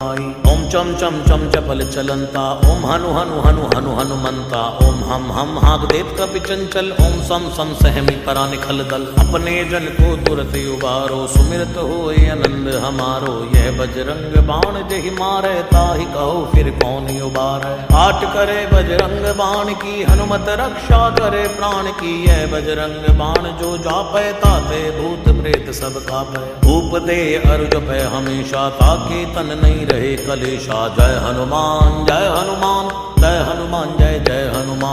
ओम चम चम चम चपल चलंता, ओम हनु हनु हनु हनु हनुमंता, ओम हम हाग देव कपि चंचल, ओम सम सम सहमी परा निखल दल। अपने जन को तुरत उबारो, सुमिरत होए आनंद हमारो। यह बजरंग बाण जहि मारे, ताहि कहो फिर कौन उबारे। आट करे बजरंग बाण की, हनुमत रक्षा करे प्राण की। यह बजरंग बाण जो जापै, ताते भूत प्रेत सब कापै। भूप दे अरु जपै हमेशा, ताके तन नहीं रहे कलेशा। जय हनुमान जय हनुमान जय हनुमान जय जय हनुमान।